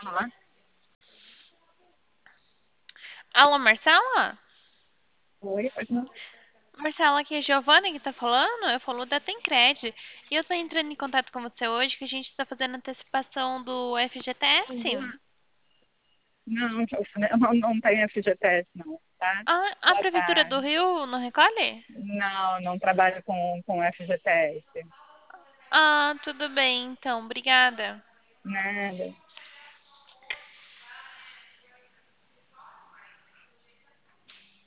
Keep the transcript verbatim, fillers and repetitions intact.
falar? Alô, Marcela? Oi, pode não? Marcela, aqui é a Giovana que tá falando. Eu falo da Tencred. E eu tô entrando em contato com você hoje que a gente tá fazendo antecipação do F G T S. Não, não, não tem F G T S não, tá? Ah, a Boa Prefeitura do tarde. Rio não recolhe? Não, não trabalho com, com F G T S. Ah, tudo bem, então. Obrigada. Nada.